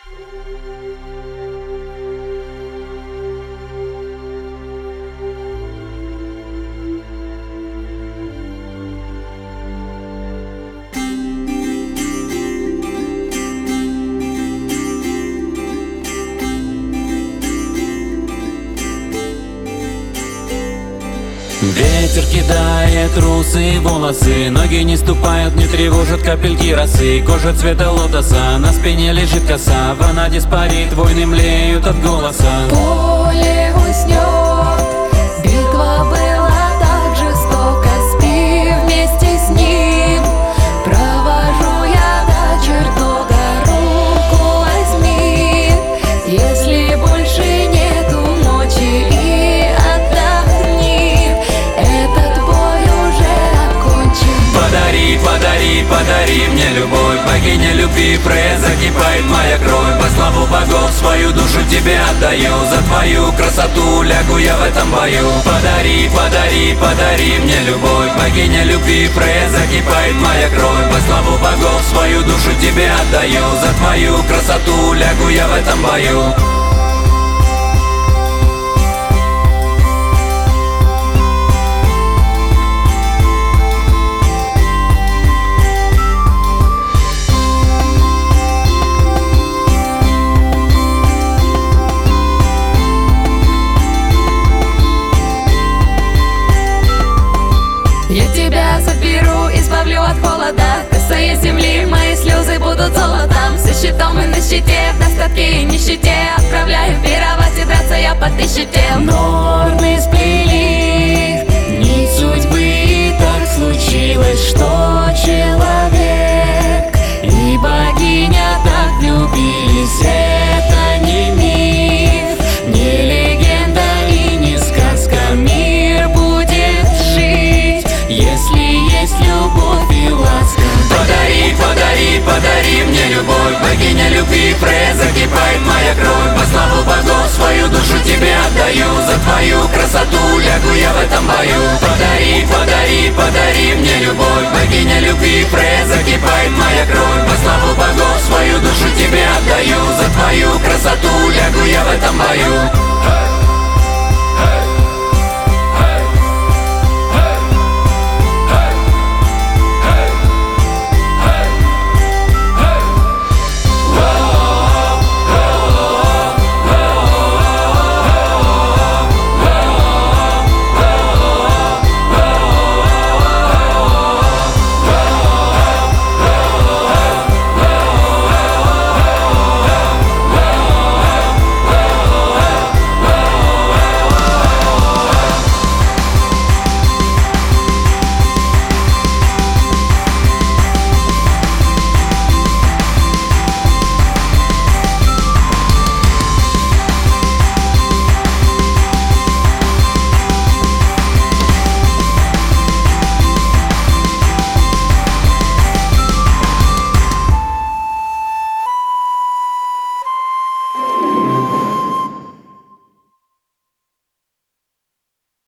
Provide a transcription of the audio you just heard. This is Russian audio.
Ветер кидает русые волосы, ноги не ступают, не тревожат капельки росы. Кожа цвета лотоса, на спине лежит коса, она диспарит, войны млеют от голоса. Поле уснет, битва была так жестока, спи вместе с ним. Провожу я до чертога, руку возьми, если больше нету ночи, и отдохни, этот бой уже окончен. Подари, подари, подари мне любовь, богиня любви, Фрея, закипает моя кровь. По славу богов свою душу тебе отдаю, за твою красоту лягу я в этом бою. Подари, подари, подари мне любовь, богиня любви, Фрея, закипает моя кровь. По славу богов свою душу тебе отдаю, за твою красоту лягу я в этом бою. Я тебя заберу, избавлю от холода, касаясь земли, мои слезы будут золотом. Со щитом и на щите, в достатке и нищете, отправляю пировать и драться я по 1000 тел. Норны сплели нить судьбы, и так случилось, что человек и богиня так влюбились. Это не миф, не легенда и не сказка, мир будет жить, если есть любовь и ласка. Подари, подари, подари мне любовь, богиня любви, Фрея, закипает моя кровь. По славу богов свою душу тебе отдаю, за твою красоту лягу я в этом бою. Подари, подари, подари мне любовь, богиня любви, Фрея, закипает моя кровь. По славу богов свою душу тебе отдаю, за твою красоту лягу я в этом бою.